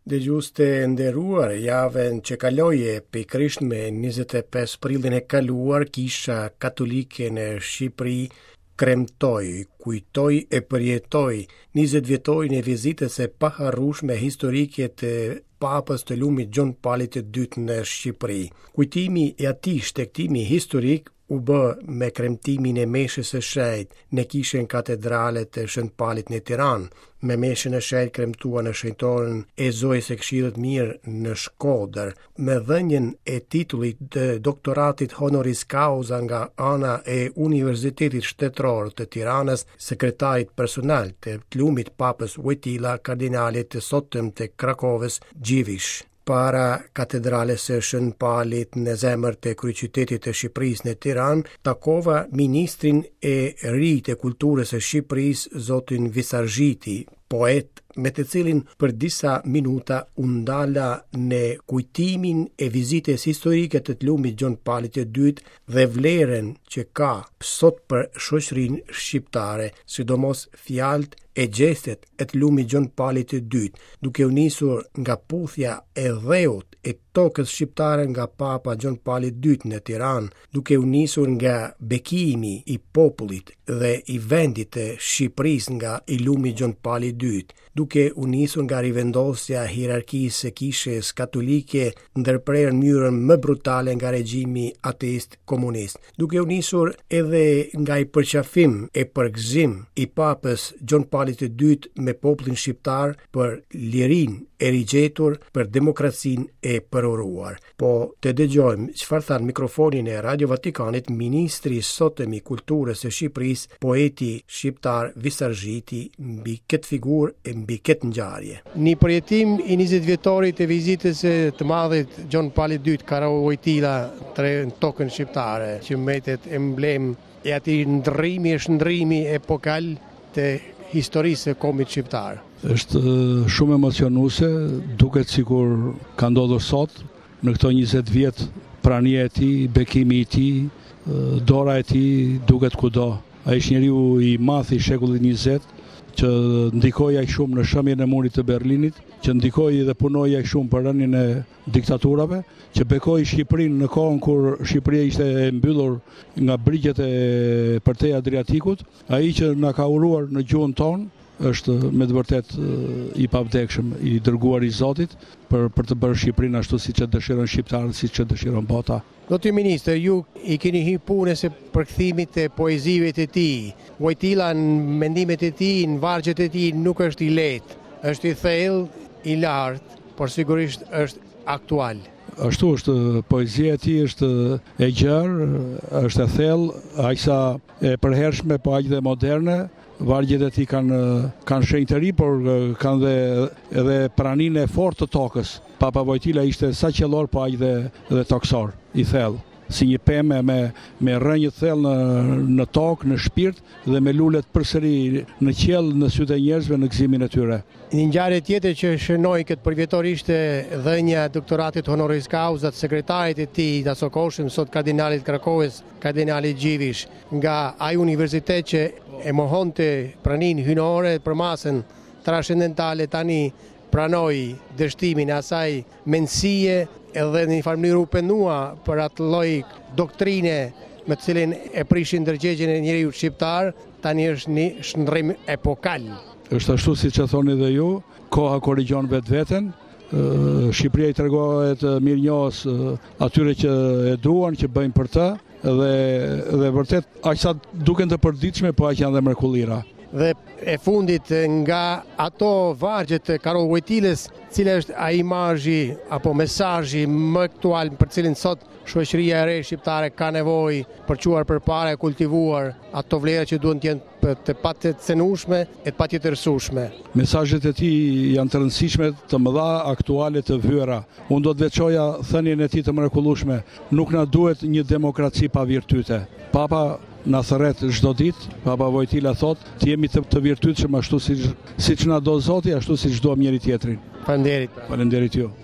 Dëgjues të nderuar, javën që kaloi e pikërisht me 25 prillin e kaluar, Kisha Katolike në Shqipëri kremtoi, kujtoi e përjetoi 20 vjetojnë e vizitës e paharrueshme historike të Papës të Lumit Gjon Palit II në Shqipëri. Kujtimi i atij shtegtimi historik u bë me kremtimin e meshës së shenjtë në kishën katedrale të Shën Palit në Tiranë, me meshën e shenjtë kremtuar në shenjtoren e Zojës së Këshillit Mirë në Shkodër, me dhënien e titullit të doktoratit honoris causa nga ana e Universitetit Shtetëror të Tiranës, sekretarit personal të Lumit Papës Wojtyla, kardinalit të sotëm të Krakovës Gjivish. Para katedrales së Shën Palit në zemër të kryeqytetit të Shqipërisë në Tiranë, takova ministrin e ri të kulturës së Shqipërisë, zotin Visargjiti, poet, me të cilin për disa minuta u ndala në kujtimin e vizitës historike të Lumit Gjon Palit II dhe vlerën që ka sot për shoqërinë shqiptare, sidomos fjalët e gjestet e Lumit Gjon Palit II, duke u nisur nga puthja e dheut e tokës shqiptare nga Papa Gjon Pali II në Tiranë, duke u nisur nga bekimi i popullit dhe i vendit të Shqipërisë nga i Lumi Gjon Pali II, duke u nisur nga rivendosja hierarkisë së Kishës Katolike ndërprerë në mënyrën më brutale nga regjimi ateist komunist, duke u nisur edhe nga i përqafim e përgëzim i Papës Gjon Pali II me popullin shqiptar për lirinë e rigjetur, për demokracinë e përuruar. Po të dëgjojmë çfarë than mikrofonin e Radio Vatikanit ministri sotëm i kulturës së Shqipërisë, poeti shqiptar Visargjiti, mbi këtë figurë e mbi këtë ngjarje. Një përjetim i 20 vjetorit të vizitës të madhit Gjon Pali II Karo Wojtyla në tokën shqiptare, që mbetet emblem e atij ndrrimi epokal të historisë e kombit shqiptar. Është shumë emocionuese, duket sikur ka ndodhur sot në këto 20 vjet prania e tij, bekimi i tij, dora e tij duket kudo. Ai është njeriu i madh i shekullit 20 që ndikoi aq shumë në shëmjen e murit të Berlinit, që ndikoi dhe punoi aq shumë për rënien e diktaturave, që bekoi Shqipërinë në kohën kur Shqipëria ishte e mbyllur nga brigjet e përtej Adriatikut, ai që na ka uruar në gjuhën tonë, është me të vërtet i pavdekshëm, i dërguar i Zotit për të bërë Shqipërinë ashtu siç e dëshiron shqiptarët, siç e dëshiron bota. Zoti ministër, ju i keni hyrë punës e përkthimit të poezive të tij. Wojtyla në mendimet e tij, në vargjet e tij nuk është i lehtë, është i thellë, i lartë, por sigurisht është aktual. Ashtu është, poezia e tij është e gjerë, është e thellë, aqsa e përhershme, po aq dhe moderne. Vargjet e tij kanë shenjë të ri, por kanë edhe praninë e fortë të tokës. Papa Wojtyla ishte sa qellor, po aq dhe toksor, i thellë, si një pemë me rrënjë të thellë në tokë, në shpirt dhe me lulet përsëri në qiell në sytë e njerëzve në gëzimin e tyre. Një ngjarje tjetër që shënoi këtë përvjetor ishte dhënia e doktoratit honoris causa të sekretarit të tij të asokoshëm, sot kardinalit Krakovës, kardinalit Gjivish, nga ai universitet që e mohonte praninë hynore për masën trascendentale, tani pranoi dështimin e asaj mendësie edhe në një farë mënyrë u pendua për atë lloj doktrine me të cilin e prishin ndërgjegjen e njeriu shqiptar, tani është një shndrrim epokal. Është ashtu siç e thoni dhe ju, koha korrigjon vetveten. Shqipëria i tregohet mirënjohës atyre që e duan, që bëjnë për të, dhe vërtet aq sa duken të përditshme, po aq janë dhe mrekullira. Dhe e fundit nga ato vargje të Karo Wojtylës, cila është ai imazhi apo mesazhi më aktual për cilin sot shoqëria e re shqiptare ka nevojë për çuar përpara e kultivuar ato vlera që duhen të jenë të patjetërsueshme e të patjetërsueshme. Mesazhet e tij janë të rëndësishme, të mëdha, aktuale, të vyera. Unë do të veçoja thënien e tij të mrekullueshme: nuk na duhet një demokraci pa virtyte. Papa na thërret çdo ditë, Papa Wojtyla thotë, të jemi të virtytshëm ashtu siç na do Zoti, ashtu siç duam njëri tjetrin. Faleminderit. Faleminderit ju.